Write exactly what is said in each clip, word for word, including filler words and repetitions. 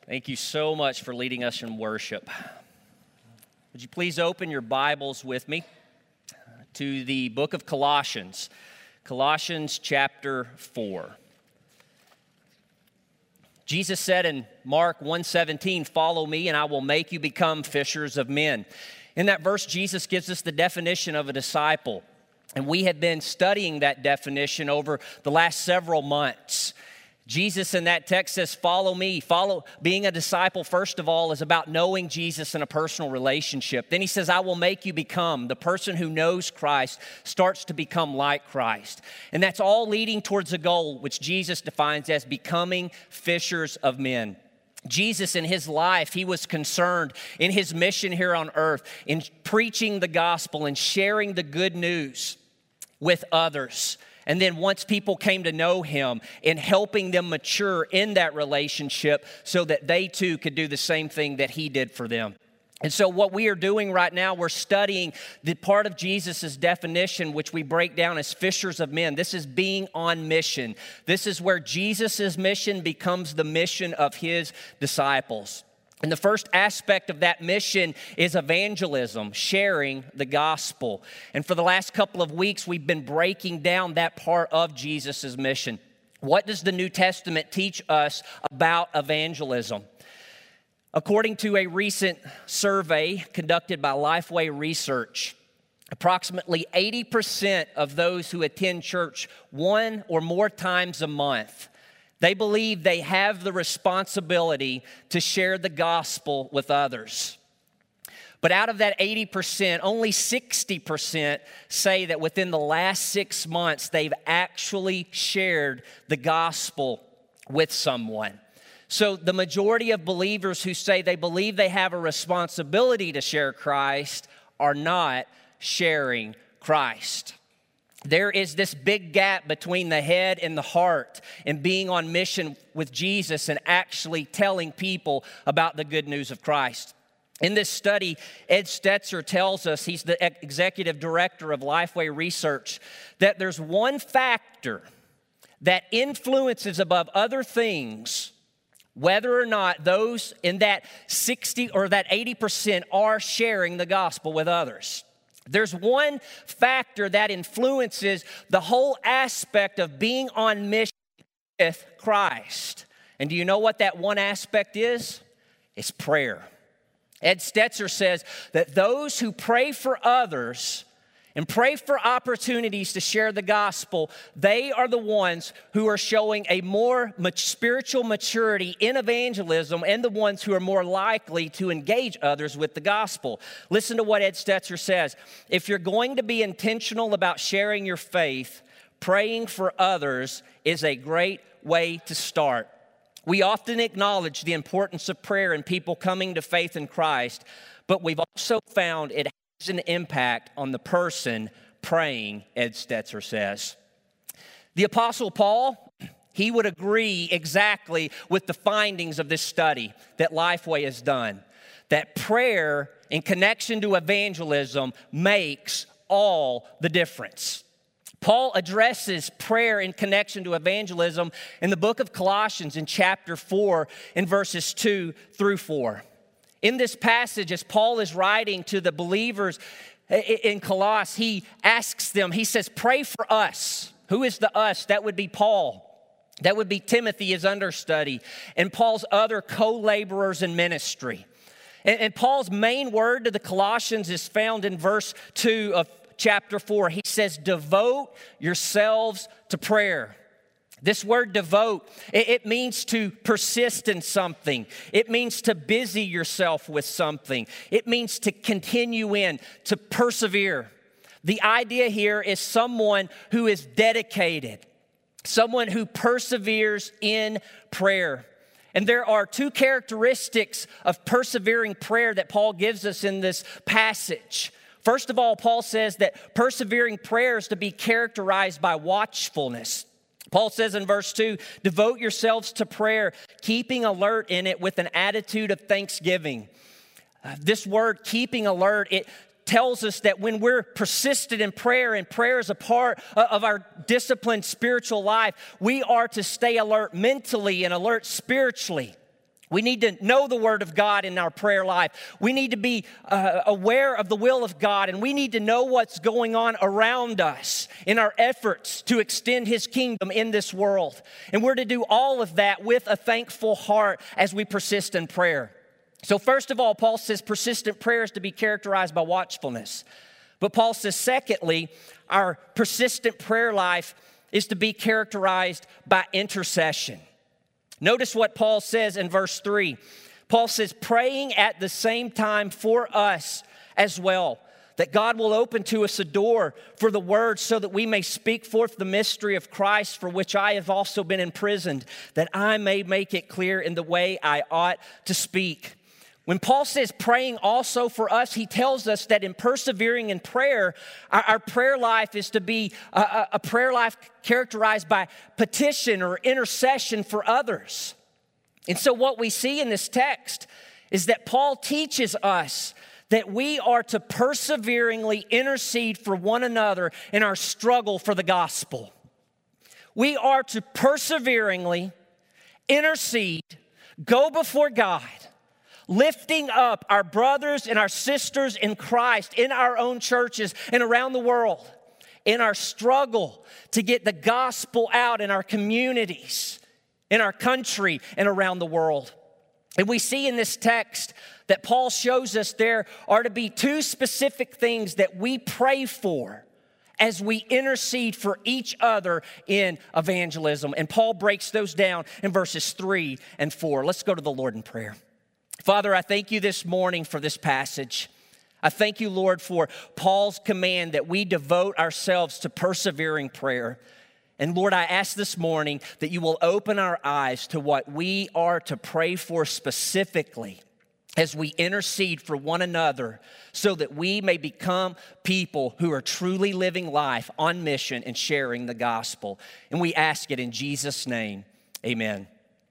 Thank you so much for leading us in worship. Would you please open your Bibles with me to the book of Colossians, Colossians chapter four. Jesus said in Mark one seventeen, "Follow me and I will make you become fishers of men." In that verse, Jesus gives us the definition of a disciple. And we have been studying that definition over the last several months. Jesus in that text says, follow me. Follow, being a disciple, first of all, is about knowing Jesus in a personal relationship. Then he says, I will make you become. The person who knows Christ starts to become like Christ. And that's all leading towards a goal, which Jesus defines as becoming fishers of men. Jesus in his life, he was concerned in his mission here on earth, in preaching the gospel and sharing the good news with others. And then once people came to know him, in helping them mature in that relationship so that they too could do the same thing that he did for them. And so what we are doing right now, we're studying the part of Jesus' definition, which we break down as fishers of men. This is being on mission. This is where Jesus' mission becomes the mission of his disciples. And the first aspect of that mission is evangelism, sharing the gospel. And for the last couple of weeks, we've been breaking down that part of Jesus' mission. What does the New Testament teach us about evangelism? According to a recent survey conducted by Lifeway Research, approximately eighty percent of those who attend church one or more times a month, they believe they have the responsibility to share the gospel with others. But out of that eighty percent, only sixty percent say that within the last six months, they've actually shared the gospel with someone. So the majority of believers who say they believe they have a responsibility to share Christ are not sharing Christ. There is this big gap between the head and the heart and being on mission with Jesus and actually telling people about the good news of Christ. In this study, Ed Stetzer tells us, he's the executive director of Lifeway Research, that there's one factor that influences above other things whether or not those in that sixty or that eighty percent are sharing the gospel with others. There's one factor that influences the whole aspect of being on mission with Christ. And do you know what that one aspect is? It's prayer. Ed Stetzer says that those who pray for others and pray for opportunities to share the gospel, they are the ones who are showing a more spiritual maturity in evangelism and the ones who are more likely to engage others with the gospel. Listen to what Ed Stetzer says. If you're going to be intentional about sharing your faith, praying for others is a great way to start. We often acknowledge the importance of prayer and people coming to faith in Christ, but we've also found it an impact on the person praying, Ed Stetzer says. The Apostle Paul, he would agree exactly with the findings of this study that Lifeway has done, that prayer in connection to evangelism makes all the difference. Paul addresses prayer in connection to evangelism in the book of Colossians in chapter four in verses two through four. In this passage, as Paul is writing to the believers in Colossae, he asks them, he says, pray for us. Who is the us? That would be Paul. That would be Timothy, his understudy, and Paul's other co-laborers in ministry. And, and Paul's main word to the Colossians is found in verse two of chapter four. He says, devote yourselves to prayer. This word devote, it means to persist in something. It means to busy yourself with something. It means to continue in, to persevere. The idea here is someone who is dedicated, someone who perseveres in prayer. And there are two characteristics of persevering prayer that Paul gives us in this passage. First of all, Paul says that persevering prayer is to be characterized by watchfulness. Paul says in verse two, devote yourselves to prayer, keeping alert in it with an attitude of thanksgiving. Uh, this word, keeping alert, it tells us that when we're persistent in prayer, and prayer is a part of our disciplined spiritual life, we are to stay alert mentally and alert spiritually. We need to know the Word of God in our prayer life. We need to be uh, aware of the will of God, and we need to know what's going on around us in our efforts to extend His kingdom in this world. And we're to do all of that with a thankful heart as we persist in prayer. So first of all, Paul says persistent prayer is to be characterized by watchfulness. But Paul says, secondly, our persistent prayer life is to be characterized by intercession. Notice what Paul says in verse three. Paul says, praying at the same time for us as well, that God will open to us a door for the word so that we may speak forth the mystery of Christ, for which I have also been imprisoned, that I may make it clear in the way I ought to speak. When Paul says praying also for us, he tells us that in persevering in prayer, our, our prayer life is to be a, a prayer life characterized by petition or intercession for others. And so what we see in this text is that Paul teaches us that we are to perseveringly intercede for one another in our struggle for the gospel. We are to perseveringly intercede, go before God, lifting up our brothers and our sisters in Christ in our own churches and around the world in our struggle to get the gospel out in our communities, in our country, and around the world. And we see in this text that Paul shows us there are to be two specific things that we pray for as we intercede for each other in evangelism. And Paul breaks those down in verses three and four. Let's go to the Lord in prayer. Father, I thank you this morning for this passage. I thank you, Lord, for Paul's command that we devote ourselves to persevering prayer. And Lord, I ask this morning that you will open our eyes to what we are to pray for specifically as we intercede for one another so that we may become people who are truly living life on mission and sharing the gospel. And we ask it in Jesus' name, amen.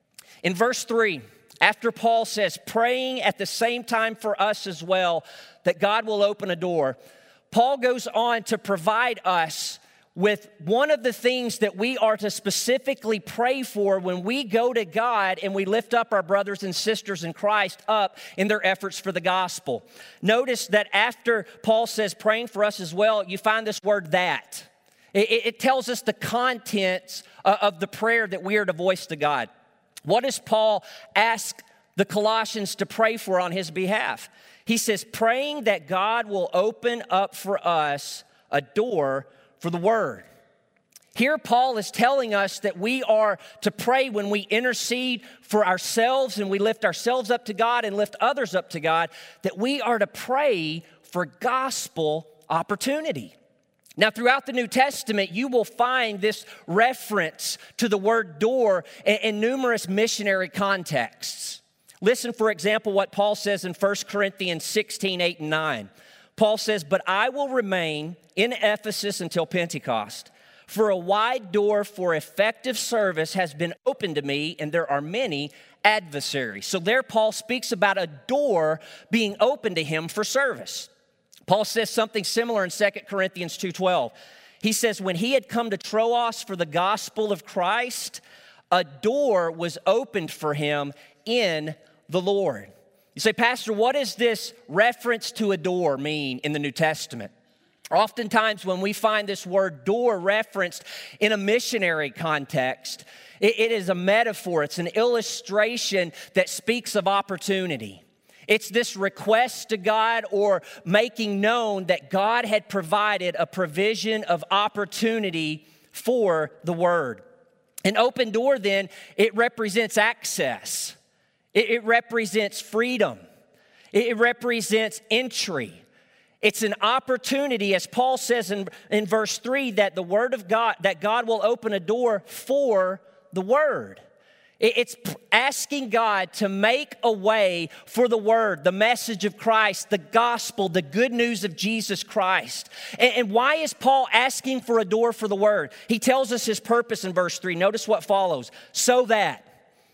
In verse three, after Paul says, praying at the same time for us as well, that God will open a door, Paul goes on to provide us with one of the things that we are to specifically pray for when we go to God and we lift up our brothers and sisters in Christ up in their efforts for the gospel. Notice that after Paul says praying for us as well, you find this word that. It, it tells us the contents of the prayer that we are to voice to God. What does Paul ask the Colossians to pray for on his behalf? He says, praying that God will open up for us a door for the word. Here Paul is telling us that we are to pray when we intercede for ourselves and we lift ourselves up to God and lift others up to God, that we are to pray for gospel opportunity. Now, throughout the New Testament, you will find this reference to the word door in, in numerous missionary contexts. Listen, for example, what Paul says in First Corinthians sixteen, eight and nine. Paul says, but I will remain in Ephesus until Pentecost, for a wide door for effective service has been opened to me, and there are many adversaries. So there Paul speaks about a door being opened to him for service. Paul says something similar in Second Corinthians two twelve. He says, when he had come to Troas for the gospel of Christ, a door was opened for him in the Lord. You say, Pastor, what does this reference to a door mean in the New Testament? Oftentimes when we find this word door referenced in a missionary context, it, it is a metaphor. It's an illustration that speaks of opportunity. It's this request to God or making known that God had provided a provision of opportunity for the word. An open door, then, it represents access. It, it represents freedom. It, it represents entry. It's an opportunity, as Paul says in, in verse three, that the word of God, that God will open a door for the word. It's asking God to make a way for the word, the message of Christ, the gospel, the good news of Jesus Christ. And why is Paul asking for a door for the word? He tells us his purpose in verse three. Notice what follows. So that,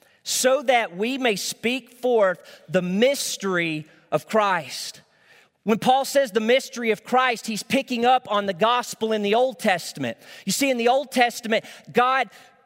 so that we may speak forth the mystery of Christ. When Paul says the mystery of Christ, he's picking up on the gospel in the Old Testament. You see, in the Old Testament, God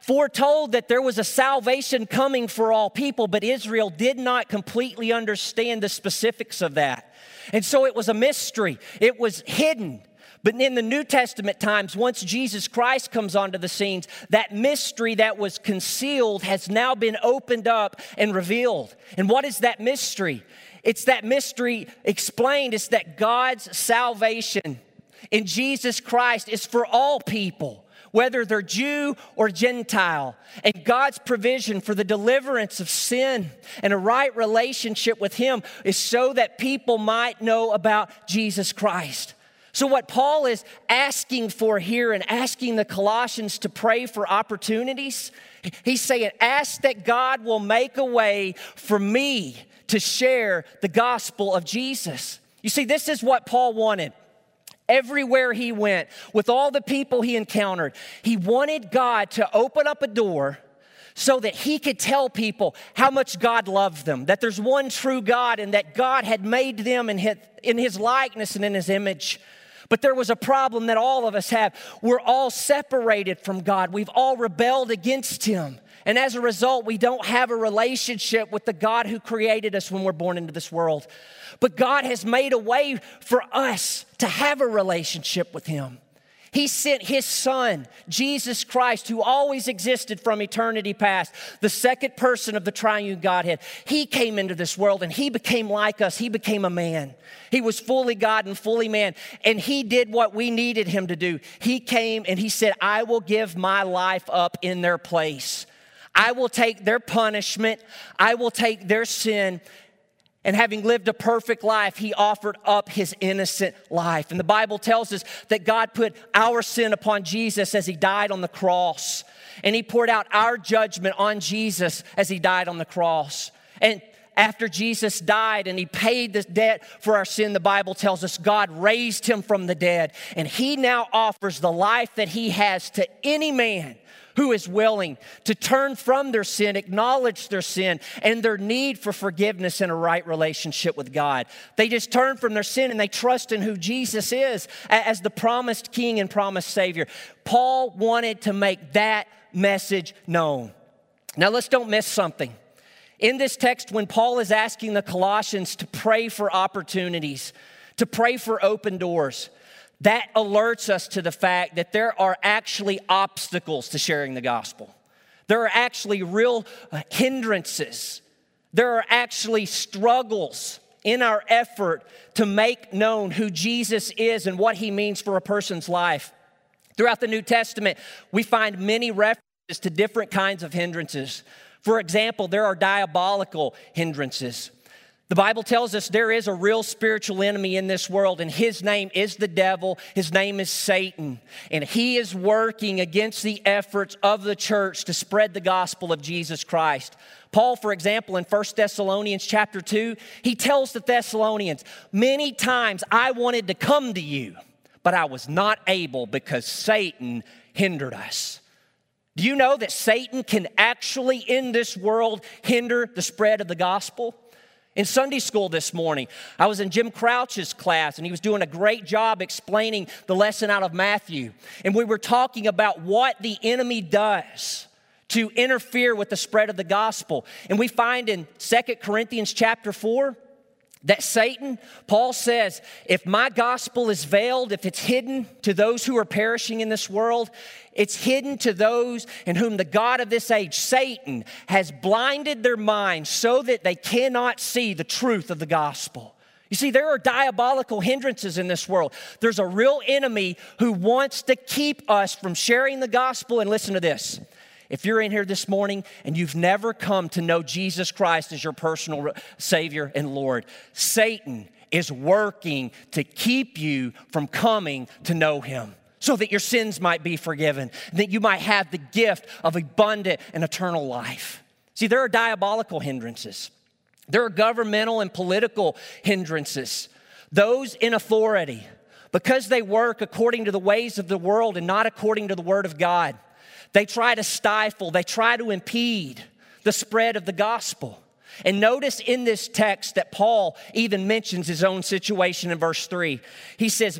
foretold that there was a salvation coming for all people, but Israel did not completely understand the specifics of that. And so it was a mystery. It was hidden. But in the New Testament times, once Jesus Christ comes onto the scenes, that mystery that was concealed has now been opened up and revealed. And what is that mystery? It's that mystery explained. It's that God's salvation in Jesus Christ is for all people, whether they're Jew or Gentile. And God's provision for the deliverance of sin and a right relationship with Him is so that people might know about Jesus Christ. So what Paul is asking for here and asking the Colossians to pray for opportunities, he's saying, ask that God will make a way for me to share the gospel of Jesus. You see, this is what Paul wanted. Everywhere he went, with all the people he encountered, he wanted God to open up a door so that he could tell people how much God loved them, that there's one true God and that God had made them in his, in his likeness and in His image. But there was a problem that all of us have. We're all separated from God. We've all rebelled against Him. And as a result, we don't have a relationship with the God who created us when we're born into this world. But God has made a way for us to have a relationship with Him. He sent His Son, Jesus Christ, who always existed from eternity past, the second person of the triune Godhead. He came into this world and He became like us. He became a man. He was fully God and fully man. And He did what we needed Him to do. He came and He said, I will give my life up in their place. I will take their punishment. I will take their sin. And having lived a perfect life, He offered up His innocent life. And the Bible tells us that God put our sin upon Jesus as He died on the cross. And He poured out our judgment on Jesus as He died on the cross. And after Jesus died and He paid the debt for our sin, the Bible tells us God raised Him from the dead. And He now offers the life that He has to any man who is willing to turn from their sin, acknowledge their sin and their need for forgiveness and a right relationship with God. They just turn from their sin and they trust in who Jesus is as the promised King and promised Savior. Paul wanted to make that message known. Now let's don't miss something. In this text, when Paul is asking the Colossians to pray for opportunities, to pray for open doors, that alerts us to the fact that there are actually obstacles to sharing the gospel. There are actually real hindrances. There are actually struggles in our effort to make known who Jesus is and what He means for a person's life. Throughout the New Testament, we find many references to different kinds of hindrances. For example, there are diabolical hindrances. The Bible tells us there is a real spiritual enemy in this world, and his name is the devil. His name is Satan, and he is working against the efforts of the church to spread the gospel of Jesus Christ. Paul, for example, in First Thessalonians chapter two, he tells the Thessalonians, many times I wanted to come to you, but I was not able because Satan hindered us. Do you know that Satan can actually in this world hinder the spread of the gospel? In Sunday school this morning, I was in Jim Crouch's class, and he was doing a great job explaining the lesson out of Matthew. And we were talking about what the enemy does to interfere with the spread of the gospel. And we find in Second Corinthians chapter four that Satan, Paul says, if my gospel is veiled, if it's hidden to those who are perishing in this world, it's hidden to those in whom the God of this age, Satan, has blinded their minds so that they cannot see the truth of the gospel. You see, there are diabolical hindrances in this world. There's a real enemy who wants to keep us from sharing the gospel. And listen to this. If you're in here this morning and you've never come to know Jesus Christ as your personal Savior and Lord, Satan is working to keep you from coming to know Him so that your sins might be forgiven, that you might have the gift of abundant and eternal life. See, there are diabolical hindrances. There are governmental and political hindrances. Those in authority, because they work according to the ways of the world and not according to the Word of God, they try to stifle, they try to impede the spread of the gospel. And notice in this text that Paul even mentions his own situation in verse three. He says,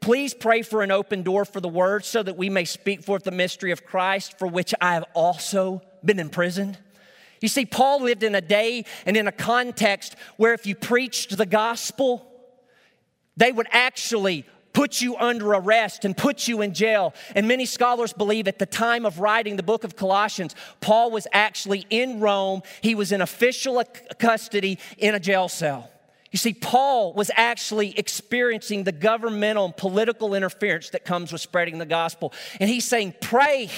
Please pray for an open door for the word so that we may speak forth the mystery of Christ, for which I have also been imprisoned. You see, Paul lived in a day and in a context where if you preached the gospel, they would actually put you under arrest and put you in jail. And many scholars believe at the time of writing the book of Colossians, Paul was actually in Rome. He was in official custody in a jail cell. You see, Paul was actually experiencing the governmental and political interference that comes with spreading the gospel. And he's saying, pray,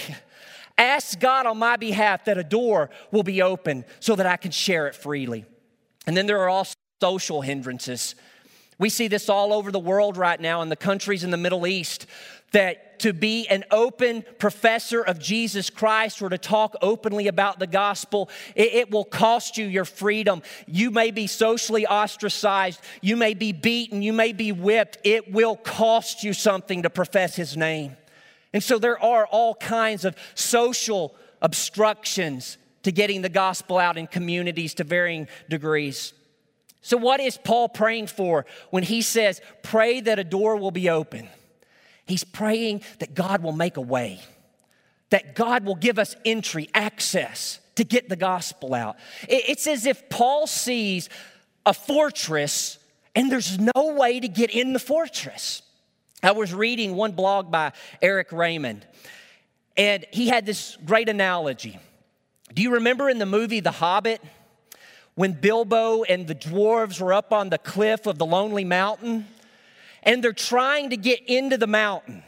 ask God on my behalf that a door will be open so that I can share it freely. And then there are also social hindrances. We see this all over the world right now in the countries in the Middle East, that to be an open professor of Jesus Christ or to talk openly about the gospel, it, it will cost you your freedom. You may be socially ostracized. You may be beaten. You may be whipped. It will cost you something to profess his name. And so there are all kinds of social obstructions to getting the gospel out in communities to varying degrees. So what is Paul praying for when he says, pray that a door will be open? He's praying that God will make a way, that God will give us entry, access to get the gospel out. It's as if Paul sees a fortress and there's no way to get in the fortress. I was reading one blog by Eric Raymond, and he had this great analogy. Do you remember in the movie The Hobbit, when Bilbo and the dwarves were up on the cliff of the Lonely Mountain, and they're trying to get into the mountain,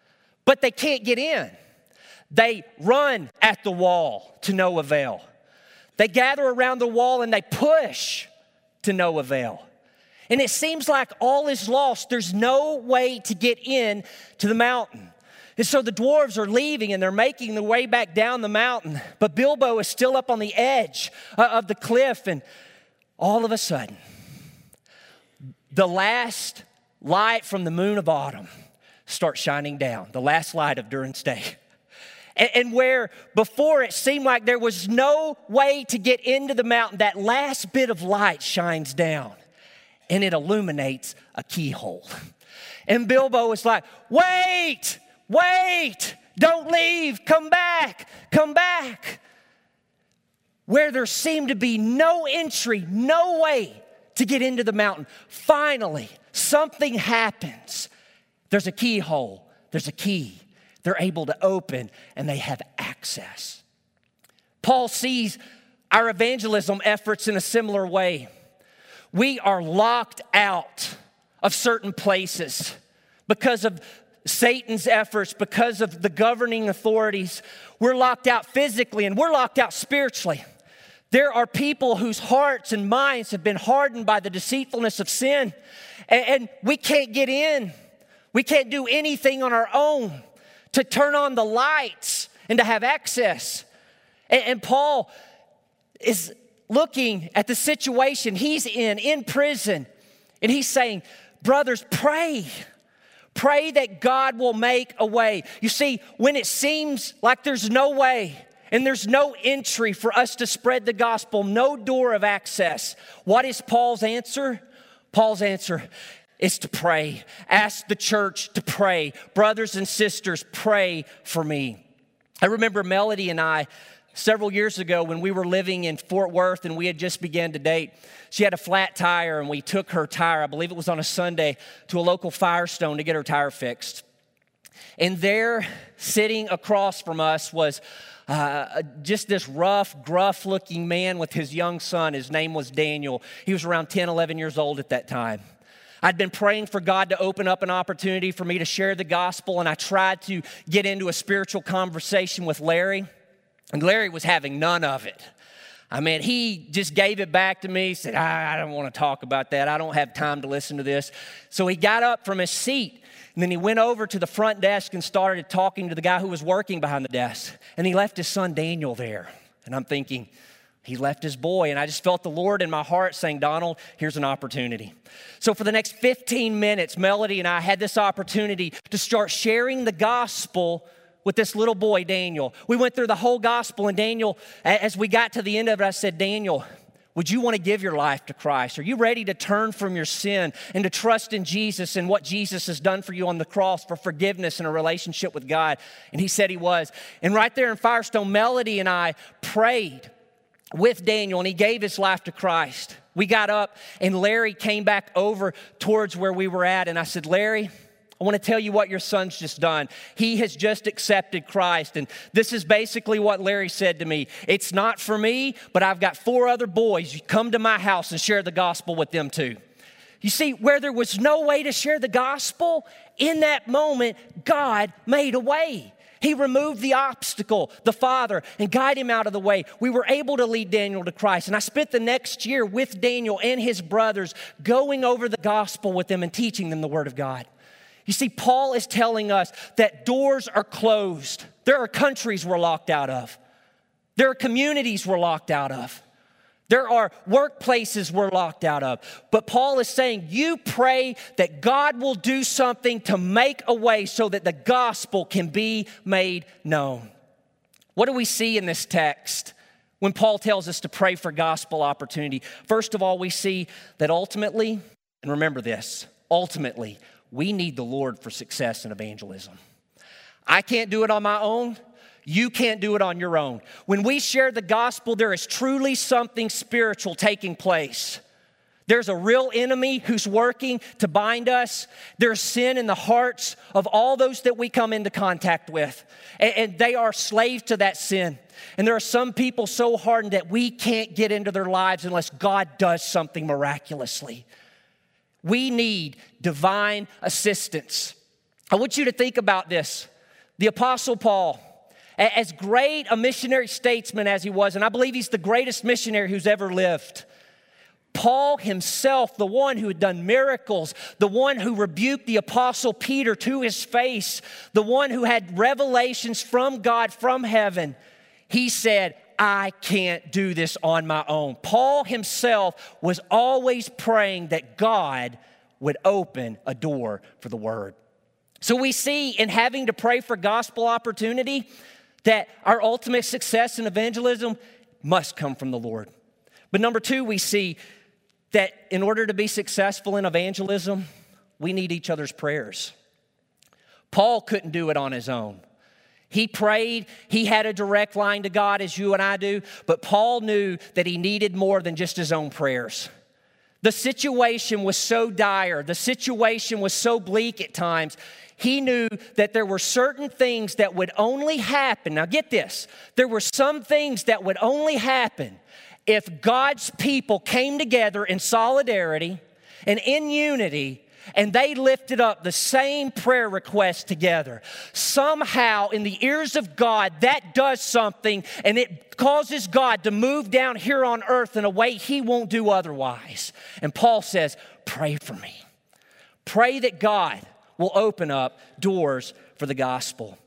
but they can't get in. They run at the wall to no avail. They gather around the wall and they push to no avail. And it seems like all is lost. There's no way to get in to the mountain. And so the dwarves are leaving and they're making their way back down the mountain. But Bilbo is still up on the edge of the cliff. And all of a sudden, the last light from the moon of autumn starts shining down. The last light of Durance Day. And where before it seemed like there was no way to get into the mountain, that last bit of light shines down. And it illuminates a keyhole. And Bilbo is like, wait! Wait, don't leave, come back, come back. Where there seemed to be no entry, no way to get into the mountain, finally, something happens. There's a keyhole, there's a key. They're able to open and they have access. Paul sees our evangelism efforts in a similar way. We are locked out of certain places because of Satan's efforts, because of the governing authorities. We're locked out physically and we're locked out spiritually. There are people whose hearts and minds have been hardened by the deceitfulness of sin, and, and we can't get in. We can't do anything on our own to turn on the lights and to have access. And, and Paul is looking at the situation he's in, in prison, and he's saying, brothers, pray. Pray that God will make a way. You see, when it seems like there's no way and there's no entry for us to spread the gospel, no door of access, what is Paul's answer? Paul's answer is to pray. Ask the church to pray. Brothers and sisters, pray for me. I remember Melody and I, several years ago when we were living in Fort Worth and we had just began to date, she had a flat tire and we took her tire, I believe it was on a Sunday, to a local Firestone to get her tire fixed. And there, sitting across from us was uh, just this rough, gruff-looking man with his young son. His name was Daniel. He was around ten, eleven years old at that time. I'd been praying for God to open up an opportunity for me to share the gospel, and I tried to get into a spiritual conversation with Larry. And Larry was having none of it. I mean, he just gave it back to me, said, I, I don't want to talk about that. I don't have time to listen to this. So he got up from his seat, and then he went over to the front desk and started talking to the guy who was working behind the desk. And he left his son Daniel there. And I'm thinking, he left his boy. And I just felt the Lord in my heart saying, Donald, here's an opportunity. So for the next fifteen minutes, Melody and I had this opportunity to start sharing the gospel with this little boy, Daniel. We went through the whole gospel, and Daniel, as we got to the end of it, I said, Daniel, Would you want to give your life to Christ? Are you ready to turn from your sin and to trust in Jesus and what Jesus has done for you on the cross for forgiveness and a relationship with God? And he said he was. And right there in Firestone, Melody and I prayed with Daniel, and he gave his life to Christ. We got up, and Larry came back over towards where we were at, and I said, Larry, I want to tell you what your son's just done. He has just accepted Christ. And this is basically what Larry said to me. It's not for me, but I've got four other boys. You come to my house and share the gospel with them too. You see, where there was no way to share the gospel, in that moment, God made a way. He removed the obstacle, the father, and guided him out of the way. We were able to lead Daniel to Christ. And I spent the next year with Daniel and his brothers going over the gospel with them and teaching them the word of God. You see, Paul is telling us that doors are closed. There are countries we're locked out of. There are communities we're locked out of. There are workplaces we're locked out of. But Paul is saying, you pray that God will do something to make a way so that the gospel can be made known. What do we see in this text when Paul tells us to pray for gospel opportunity? First of all, we see that ultimately, and remember this, ultimately, we need the Lord for success in evangelism. I can't do it on my own. You can't do it on your own. When we share the gospel, there is truly something spiritual taking place. There's a real enemy who's working to bind us. There's sin in the hearts of all those that we come into contact with. And, and they are slaves to that sin. And there are some people so hardened that we can't get into their lives unless God does something miraculously. We need divine assistance. I want you to think about this. The Apostle Paul, as great a missionary statesman as he was, and I believe he's the greatest missionary who's ever lived, Paul himself, the one who had done miracles, the one who rebuked the Apostle Peter to his face, the one who had revelations from God, from heaven, he said, I can't do this on my own. Paul himself was always praying that God would open a door for the word. So we see in having to pray for gospel opportunity that our ultimate success in evangelism must come from the Lord. But number two, we see that in order to be successful in evangelism, we need each other's prayers. Paul couldn't do it on his own. He prayed, he had a direct line to God as you and I do, but Paul knew that he needed more than just his own prayers. The situation was so dire, the situation was so bleak at times, he knew that there were certain things that would only happen. Now get this, there were some things that would only happen if God's people came together in solidarity and in unity, and they lifted up the same prayer request together. Somehow, in the ears of God, that does something, and it causes God to move down here on earth in a way he won't do otherwise. And Paul says, pray for me. Pray that God will open up doors for the gospel.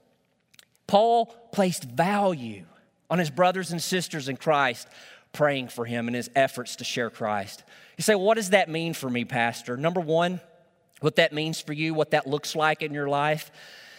Paul placed value on his brothers and sisters in Christ praying for him in his efforts to share Christ. You say, well, what does that mean for me, Pastor? Number one, what that means for you, what that looks like in your life,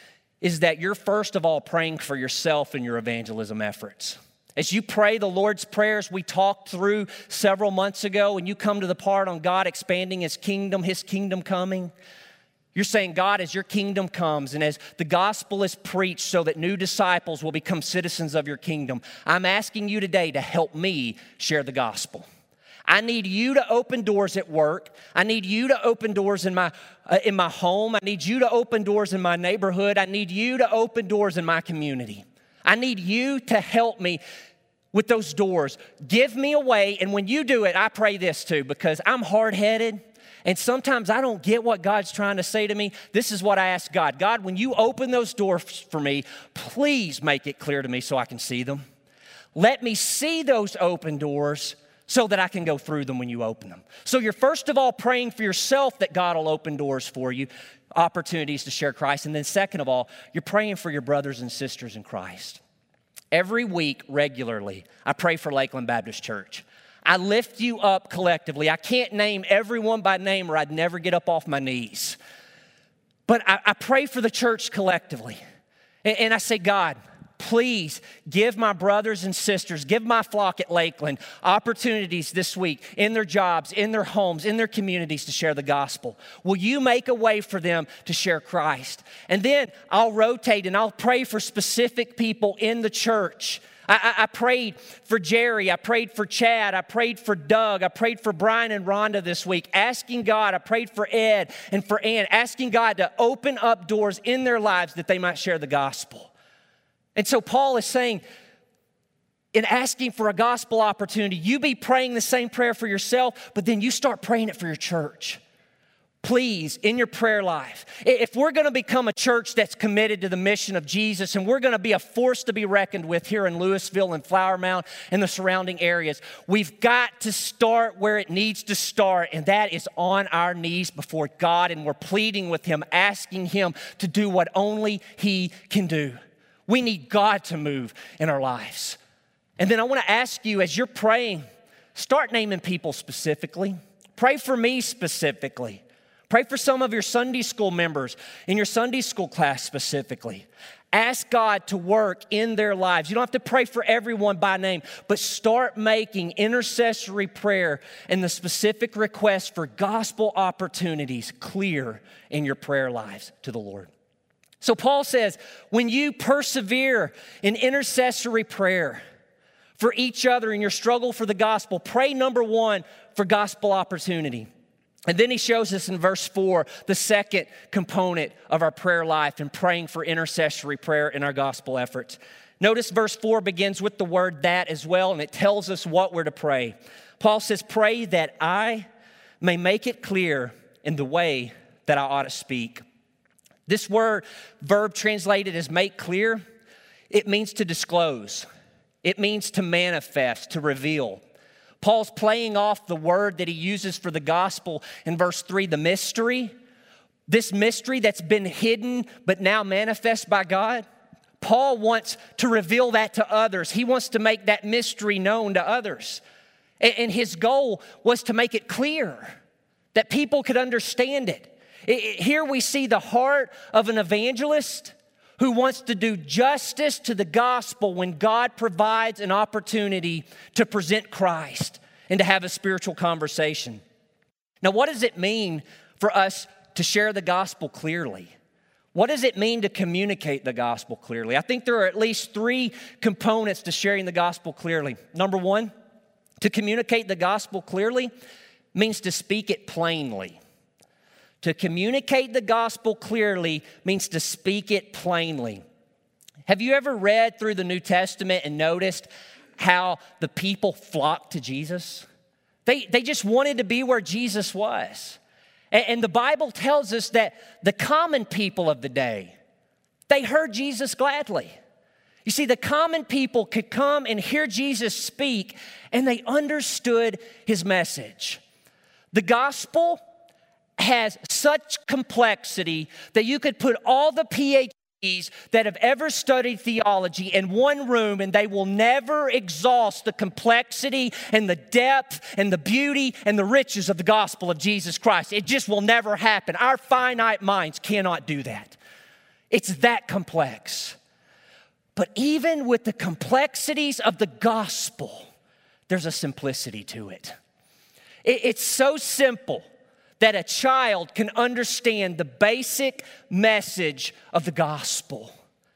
is that you're first of all praying for yourself in your evangelism efforts. As you pray the Lord's Prayers we talked through several months ago, and you come to the part on God expanding His kingdom, His kingdom coming, you're saying, God, as your kingdom comes and as the gospel is preached so that new disciples will become citizens of your kingdom, I'm asking you today to help me share the gospel. I need you to open doors at work. I need you to open doors in my, uh, in my home. I need you to open doors in my neighborhood. I need you to open doors in my community. I need you to help me with those doors. Give me a way, and when you do it, I pray this too, because I'm hard-headed, and sometimes I don't get what God's trying to say to me. This is what I ask God. God, when you open those doors for me, please make it clear to me so I can see them. Let me see those open doors so that I can go through them when you open them. So you're first of all praying for yourself that God will open doors for you, opportunities to share Christ. And then second of all, you're praying for your brothers and sisters in Christ. Every week, regularly, I pray for Lakeland Baptist Church. I lift you up collectively. I can't name everyone by name or I'd never get up off my knees. But I, I pray for the church collectively. And, and I say, God, please give my brothers and sisters, give my flock at Lakeland opportunities this week in their jobs, in their homes, in their communities to share the gospel. Will you make a way for them to share Christ? And then I'll rotate and I'll pray for specific people in the church. I, I, I prayed for Jerry, I prayed for Chad, I prayed for Doug, I prayed for Brian and Rhonda this week, asking God, I prayed for Ed and for Ann, asking God to open up doors in their lives that they might share the gospel. And so Paul is saying, in asking for a gospel opportunity, you be praying the same prayer for yourself, but then you start praying it for your church. Please, in your prayer life, if we're going to become a church that's committed to the mission of Jesus and we're going to be a force to be reckoned with here in Louisville and Flower Mound and the surrounding areas, we've got to start where it needs to start, and that is on our knees before God, and we're pleading with Him, asking Him to do what only He can do. We need God to move in our lives. And then I want to ask you, as you're praying, start naming people specifically. Pray for me specifically. Pray for some of your Sunday school members in your Sunday school class specifically. Ask God to work in their lives. You don't have to pray for everyone by name, but start making intercessory prayer and the specific requests for gospel opportunities clear in your prayer lives to the Lord. So Paul says, when you persevere in intercessory prayer for each other in your struggle for the gospel, pray, number one, for gospel opportunity. And then he shows us in verse four the second component of our prayer life and praying for intercessory prayer in our gospel efforts. Notice verse four begins with the word that as well, and it tells us what we're to pray. Paul says, pray that I may make it clear in the way that I ought to speak. This word, verb translated as make clear, it means to disclose. It means to manifest, to reveal. Paul's playing off the word that he uses for the gospel in verse three, the mystery. This mystery that's been hidden but now manifest by God. Paul wants to reveal that to others. He wants to make that mystery known to others. And his goal was to make it clear that people could understand it. Here we see the heart of an evangelist who wants to do justice to the gospel when God provides an opportunity to present Christ and to have a spiritual conversation. Now, what does it mean for us to share the gospel clearly? What does it mean to communicate the gospel clearly? I think there are at least three components to sharing the gospel clearly. Number one, to communicate the gospel clearly means to speak it plainly. To communicate the gospel clearly means to speak it plainly. Have you ever read through the New Testament and noticed how the people flocked to Jesus? They, they just wanted to be where Jesus was. And, and the Bible tells us that the common people of the day, they heard Jesus gladly. You see, the common people could come and hear Jesus speak, and they understood His message. The gospel has such complexity that you could put all the P H Ds that have ever studied theology in one room and they will never exhaust the complexity and the depth and the beauty and the riches of the gospel of Jesus Christ. It just will never happen. Our finite minds cannot do that. It's that complex. But even with the complexities of the gospel, there's a simplicity to it. It's so simple that a child can understand the basic message of the gospel.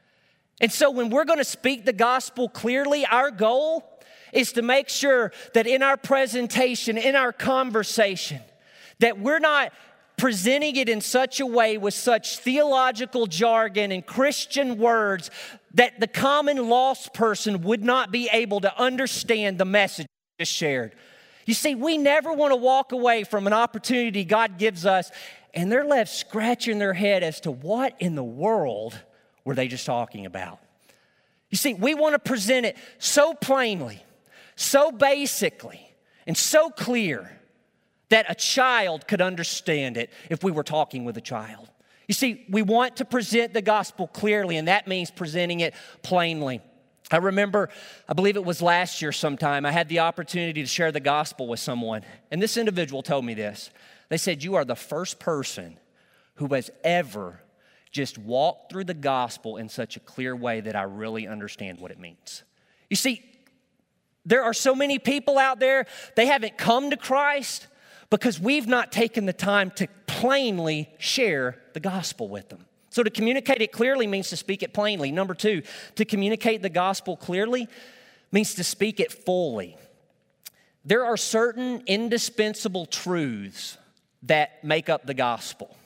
And so when we're going to speak the gospel clearly, our goal is to make sure that in our presentation, in our conversation, that we're not presenting it in such a way with such theological jargon and Christian words that the common lost person would not be able to understand the message just shared. You see, we never want to walk away from an opportunity God gives us and they're left scratching their head as to what in the world were they just talking about. You see, we want to present it so plainly, so basically, and so clear that a child could understand it if we were talking with a child. You see, we want to present the gospel clearly, and that means presenting it plainly. I remember, I believe it was last year sometime, I had the opportunity to share the gospel with someone. And this individual told me this. They said, you are the first person who has ever just walk through the gospel in such a clear way that I really understand what it means. You see, there are so many people out there, they haven't come to Christ because we've not taken the time to plainly share the gospel with them. So to communicate it clearly means to speak it plainly. Number two, to communicate the gospel clearly means to speak it fully. There are certain indispensable truths that make up the gospel.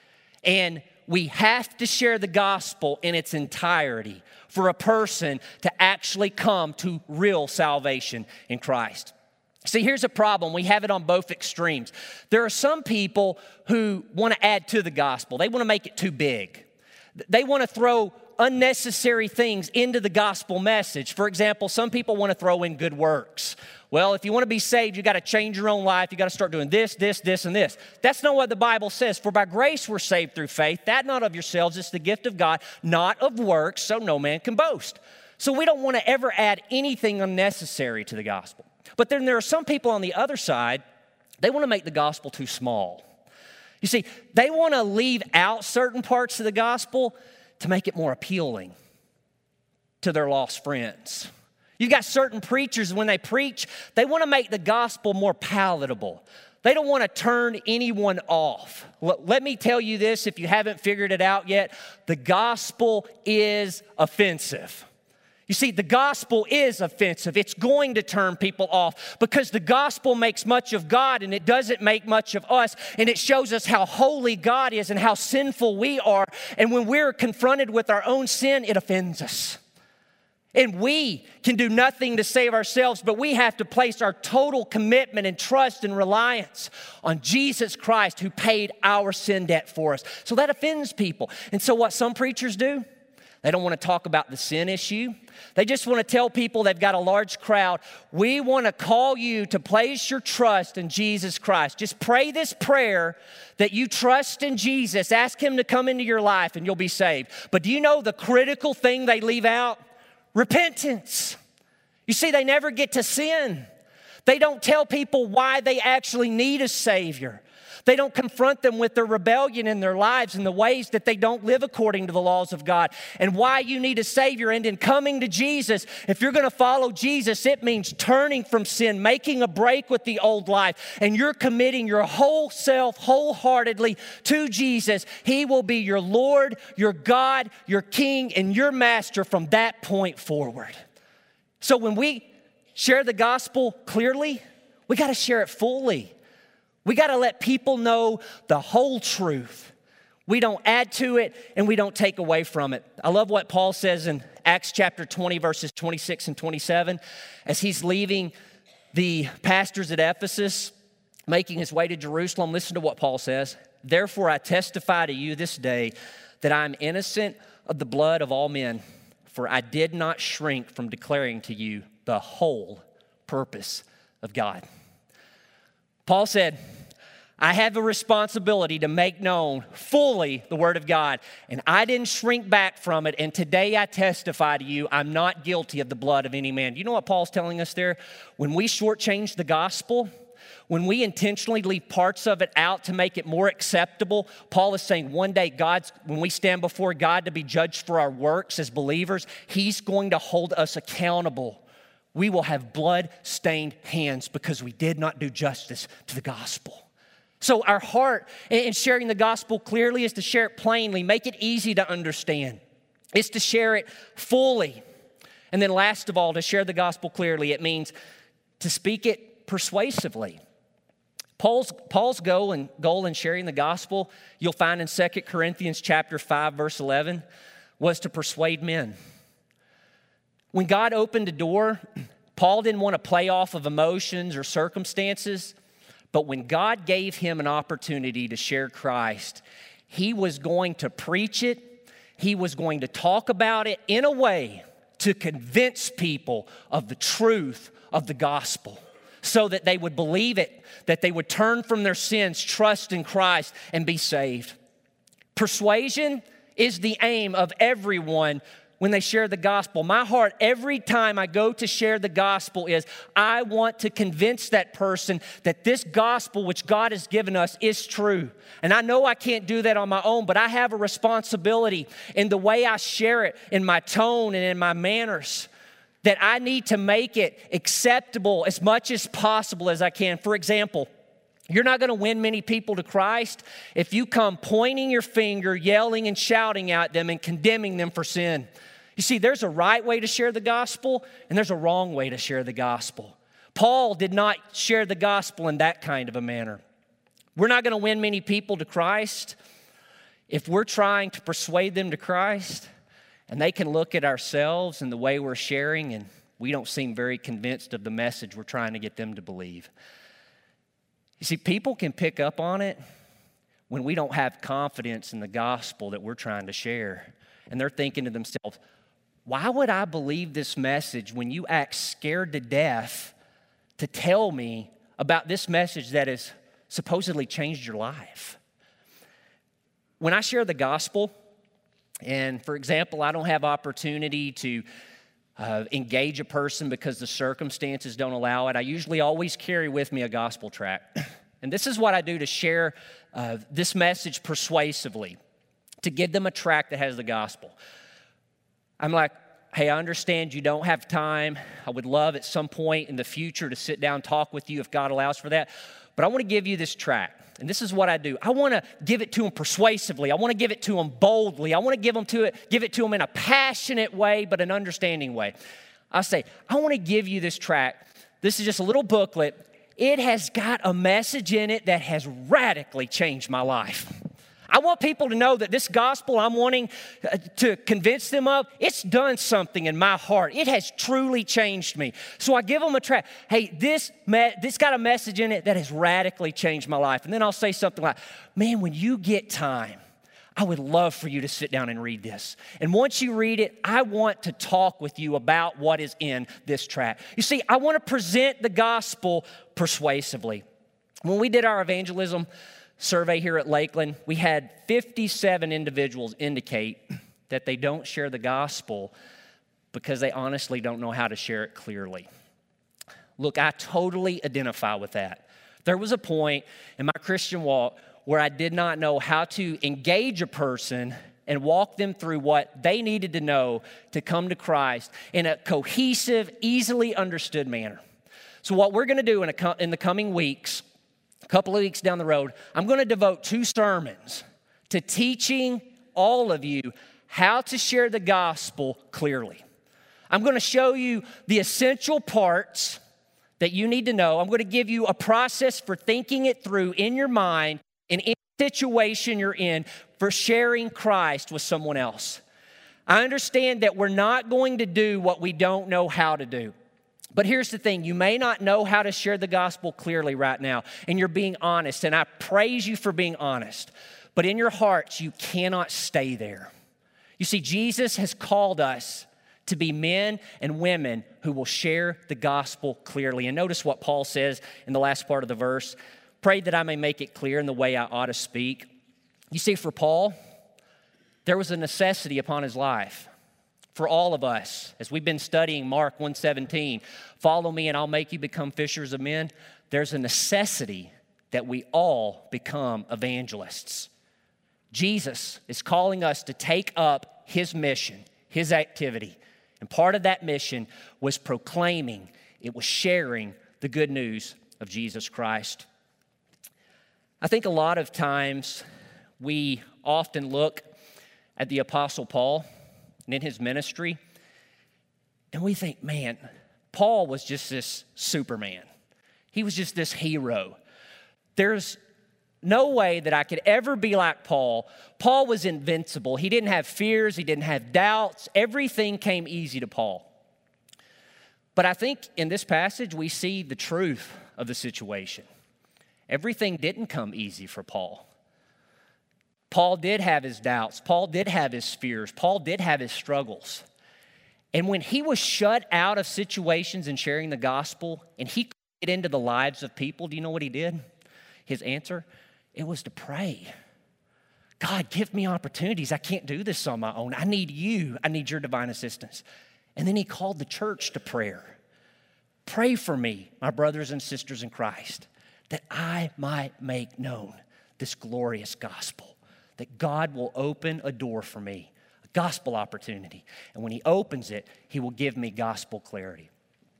And we have to share the gospel in its entirety for a person to actually come to real salvation in Christ. See, here's a problem. We have it on both extremes. There are some people who want to add to the gospel. They want to make it too big. They want to throw unnecessary things into the gospel message. For example, some people want to throw in good works. Well, if you want to be saved, you got to change your own life. You got to start doing this, this, this, and this. That's not what the Bible says. For by grace we're saved through faith, that not of yourselves, it's the gift of God, not of works, so no man can boast. So we don't want to ever add anything unnecessary to the gospel. But then there are some people on the other side, they want to make the gospel too small. You see, they want to leave out certain parts of the gospel to make it more appealing to their lost friends. You've got certain preachers, when they preach, they want to make the gospel more palatable. They don't want to turn anyone off. Let me tell you this, if you haven't figured it out yet, the gospel is offensive. You see, the gospel is offensive. It's going to turn people off because the gospel makes much of God and it doesn't make much of us. And it shows us how holy God is and how sinful we are. And when we're confronted with our own sin, it offends us. And we can do nothing to save ourselves, but we have to place our total commitment and trust and reliance on Jesus Christ who paid our sin debt for us. So that offends people. And so what some preachers do, they don't want to talk about the sin issue. They just want to tell people they've got a large crowd, we want to call you to place your trust in Jesus Christ. Just pray this prayer that you trust in Jesus. Ask Him to come into your life and you'll be saved. But do you know the critical thing they leave out? Repentance. You see, they never get to sin. They don't tell people why they actually need a Savior. They don't confront them with their rebellion in their lives and the ways that they don't live according to the laws of God and why you need a Savior. And in coming to Jesus, if you're going to follow Jesus, it means turning from sin, making a break with the old life, and you're committing your whole self wholeheartedly to Jesus. He will be your Lord, your God, your King, and your Master from that point forward. So when we share the gospel clearly, we got to share it fully. We got to let people know the whole truth. We don't add to it and we don't take away from it. I love what Paul says in Acts chapter twenty, verses twenty-six and twenty-seven. As he's leaving the pastors at Ephesus, making his way to Jerusalem, listen to what Paul says. Therefore I testify to you this day that I am innocent of the blood of all men, for I did not shrink from declaring to you the whole purpose of God. Paul said, I have a responsibility to make known fully the Word of God, and I didn't shrink back from it, and today I testify to you I'm not guilty of the blood of any man. You know what Paul's telling us there? When we shortchange the gospel, when we intentionally leave parts of it out to make it more acceptable, Paul is saying one day God's, when we stand before God to be judged for our works as believers, He's going to hold us accountable. We will have blood-stained hands because we did not do justice to the gospel. So our heart in sharing the gospel clearly is to share it plainly, make it easy to understand. It's to share it fully. And then last of all, to share the gospel clearly, it means to speak it persuasively. Paul's, Paul's goal, in, goal in sharing the gospel, you'll find in Second Corinthians chapter five, verse eleven, was to persuade men. When God opened a door, Paul didn't want to play off of emotions or circumstances, but when God gave him an opportunity to share Christ, he was going to preach it, he was going to talk about it in a way to convince people of the truth of the gospel so that they would believe it, that they would turn from their sins, trust in Christ, and be saved. Persuasion is the aim of everyone when they share the gospel. My heart every time I go to share the gospel is I want to convince that person that this gospel which God has given us is true. And I know I can't do that on my own, but I have a responsibility in the way I share it, in my tone and in my manners, that I need to make it acceptable as much as possible as I can. For example, you're not going to win many people to Christ if you come pointing your finger, yelling and shouting at them and condemning them for sin. You see, there's a right way to share the gospel and there's a wrong way to share the gospel. Paul did not share the gospel in that kind of a manner. We're not going to win many people to Christ if we're trying to persuade them to Christ and they can look at ourselves and the way we're sharing and we don't seem very convinced of the message we're trying to get them to believe. You see, people can pick up on it when we don't have confidence in the gospel that we're trying to share. And they're thinking to themselves, why would I believe this message when you act scared to death to tell me about this message that has supposedly changed your life? When I share the gospel, and for example, I don't have opportunity to uh, engage a person because the circumstances don't allow it, I usually always carry with me a gospel tract. And this is what I do to share uh, this message persuasively, to give them a tract that has the gospel. I'm like, hey, I understand you don't have time. I would love at some point in the future to sit down and talk with you if God allows for that. But I want to give you this tract. And this is what I do. I want to give it to them persuasively. I want to give it to them boldly. I want to give them to it, give it to them in a passionate way, but an understanding way. I say, I want to give you this tract. This is just a little booklet. It has got a message in it that has radically changed my life. I want people to know that this gospel I'm wanting to convince them of, it's done something in my heart. It has truly changed me. So I give them a tract. Hey, this, me- this got a message in it that has radically changed my life. And then I'll say something like, man, when you get time, I would love for you to sit down and read this. And once you read it, I want to talk with you about what is in this tract. You see, I want to present the gospel persuasively. When we did our evangelism survey here at Lakeland, we had fifty-seven individuals indicate that they don't share the gospel because they honestly don't know how to share it clearly. Look, I totally identify with that. There was a point in my Christian walk where I did not know how to engage a person and walk them through what they needed to know to come to Christ in a cohesive, easily understood manner. So what we're going to do in, a, in the coming weeks, a couple of weeks down the road, I'm going to devote two sermons to teaching all of you how to share the gospel clearly. I'm going to show you the essential parts that you need to know. I'm going to give you a process for thinking it through in your mind in any situation you're in for sharing Christ with someone else. I understand that we're not going to do what we don't know how to do. But here's the thing, you may not know how to share the gospel clearly right now, and you're being honest, and I praise you for being honest. But in your hearts, you cannot stay there. You see, Jesus has called us to be men and women who will share the gospel clearly. And notice what Paul says in the last part of the verse, pray that I may make it clear in the way I ought to speak. You see, for Paul, there was a necessity upon his life. For all of us, as we've been studying Mark one seventeen, follow me and I'll make you become fishers of men, there's a necessity that we all become evangelists. Jesus is calling us to take up his mission, his activity. And part of that mission was proclaiming, it was sharing the good news of Jesus Christ. I think a lot of times we often look at the Apostle Paul and in his ministry, and we think, man, Paul was just this Superman. He was just this hero. There's no way that I could ever be like Paul. Paul was invincible. He didn't have fears. He didn't have doubts. Everything came easy to Paul. But I think in this passage, we see the truth of the situation. Everything didn't come easy for Paul. Paul did have his doubts. Paul did have his fears. Paul did have his struggles. And when he was shut out of situations and sharing the gospel, and he couldn't get into the lives of people, do you know what he did? His answer, it was to pray. God, give me opportunities. I can't do this on my own. I need you. I need your divine assistance. And then he called the church to prayer. Pray for me, my brothers and sisters in Christ, that I might make known this glorious gospel, that God will open a door for me, a gospel opportunity. And when he opens it, he will give me gospel clarity.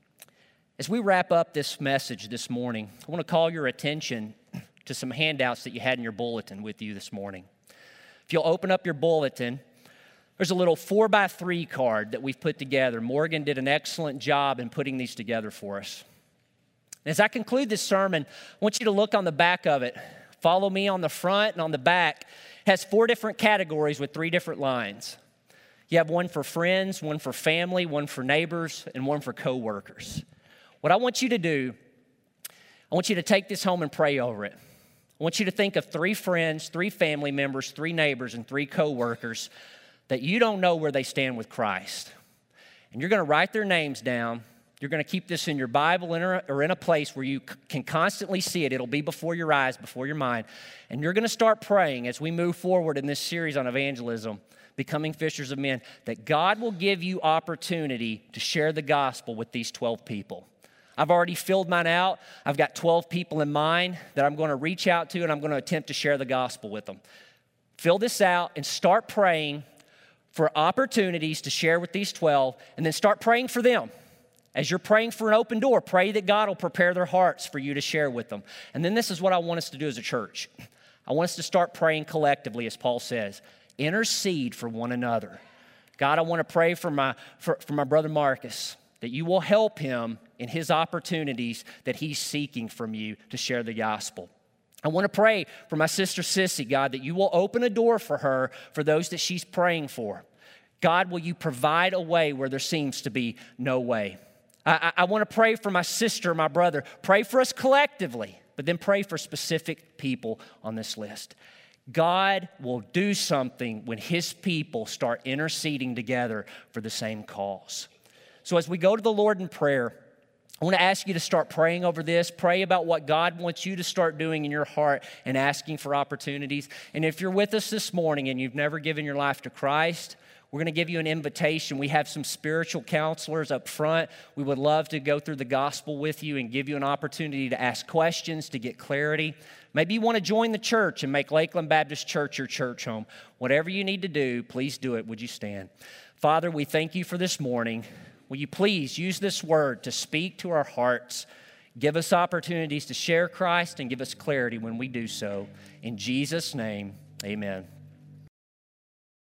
As we wrap up this message this morning, I want to call your attention to some handouts that you had in your bulletin with you this morning. If you'll open up your bulletin, there's a little four by three card that we've put together. Morgan did an excellent job in putting these together for us. As I conclude this sermon, I want you to look on the back of it. Follow me on the front and on the back. It has four different categories with three different lines. You have one for friends, one for family, one for neighbors, and one for coworkers. What I want you to do, I want you to take this home and pray over it. I want you to think of three friends, three family members, three neighbors, and three coworkers that you don't know where they stand with Christ. And you're going to write their names down. You're going to keep this in your Bible or in a place where you can constantly see it. It'll be before your eyes, before your mind. And you're going to start praying as we move forward in this series on evangelism, becoming fishers of men, that God will give you opportunity to share the gospel with these twelve people. I've already filled mine out. I've got twelve people in mind that I'm going to reach out to, and I'm going to attempt to share the gospel with them. Fill this out and start praying for opportunities to share with these twelve, and then start praying for them. As you're praying for an open door, pray that God will prepare their hearts for you to share with them. And then this is what I want us to do as a church. I want us to start praying collectively, as Paul says. Intercede for one another. God, I want to pray for my, for, for my brother Marcus, that you will help him in his opportunities that he's seeking from you to share the gospel. I want to pray for my sister Sissy, God, that you will open a door for her, for those that she's praying for. God, will you provide a way where there seems to be no way? I, I, I want to pray for my sister, my brother. Pray for us collectively, but then pray for specific people on this list. God will do something when his people start interceding together for the same cause. So as we go to the Lord in prayer, I want to ask you to start praying over this. Pray about what God wants you to start doing in your heart and asking for opportunities. And if you're with us this morning and you've never given your life to Christ, we're going to give you an invitation. We have some spiritual counselors up front. We would love to go through the gospel with you and give you an opportunity to ask questions, to get clarity. Maybe you want to join the church and make Lakeland Baptist Church your church home. Whatever you need to do, please do it. Would you stand? Father, we thank you for this morning. Will you please use this word to speak to our hearts, give us opportunities to share Christ, and give us clarity when we do so. In Jesus' name, amen.